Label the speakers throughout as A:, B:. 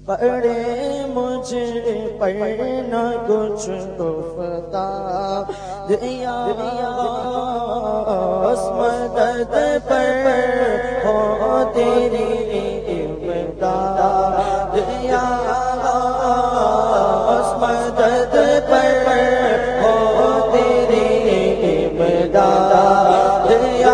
A: پڑے مجھ پر نہ کچھ افتادہ یا اس مدد پر ہو تیری امداد یا اس مدد پر ہو تیری امداد یا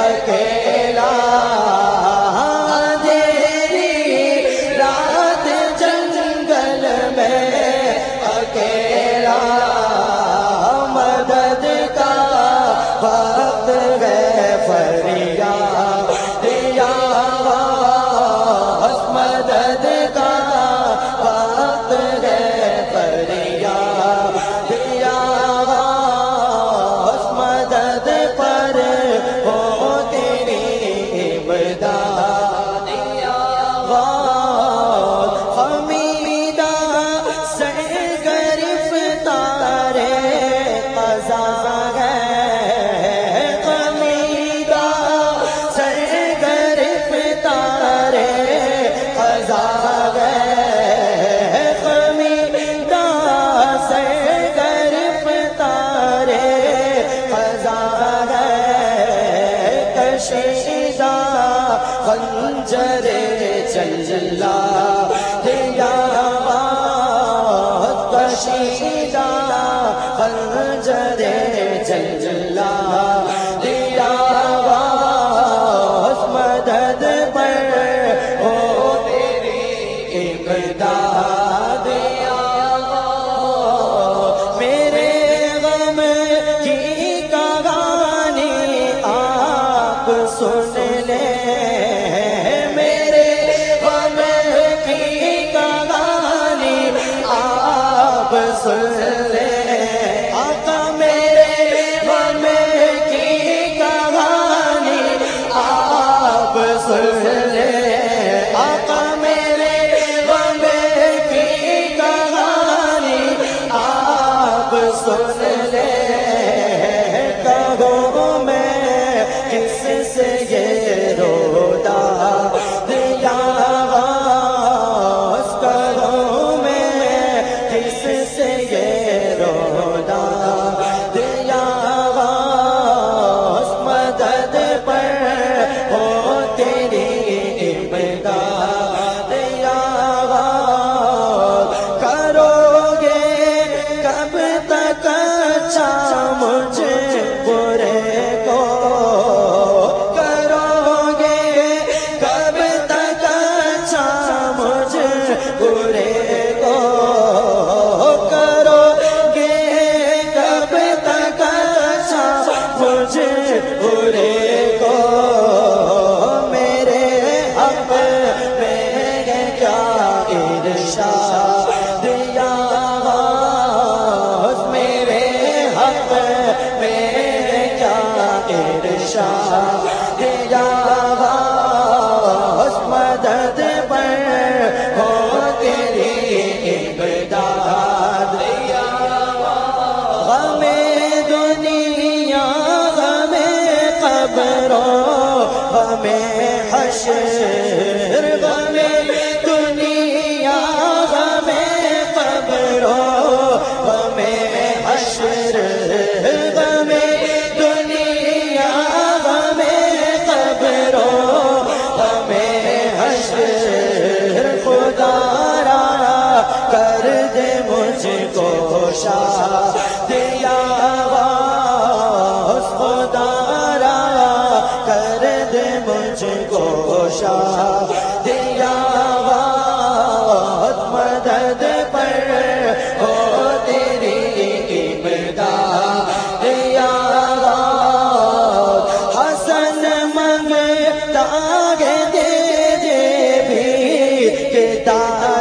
B: اکیلا اندھیری رات
A: خنجر چلا دیا کشیدہ خنجر چلا دیا مدد پر ہو تیری امداد یا میرے غم کی کہانی آپ سن لیں میرے غم کی کہانی آپ سن لیں آقا میرے غم کی کہانی آپ سن لیں آقا میرے غم کی کہانی آپ سن لیں کہوں میں کس سے یہ رودا دیا کہوں میں کس سے یہ رودا دیا مدد پر ہو تیری امداد یا کرو گے کب تک اچھا مجھ برے کو کرو گے کب تک اچھا مجھ برے کو کرو گے کب تک اچھا مجھ برے کو میرے حق میں کیا ارشاد دیا میرے حق میں کیا ارشاد دیا مدد پر ہو تیری امداد یا غم دنیا غم قبروں غم حشر غم دنیا غم قبروں غم حشر غم دنیا غم قبروں غم حشر خدا را کر دے مجھ کو شاد یا خدا را کر دے مجھ کو شاد یا مدد پر ہو تیری امداد یا حسن منگتا ہے دے بھی کہ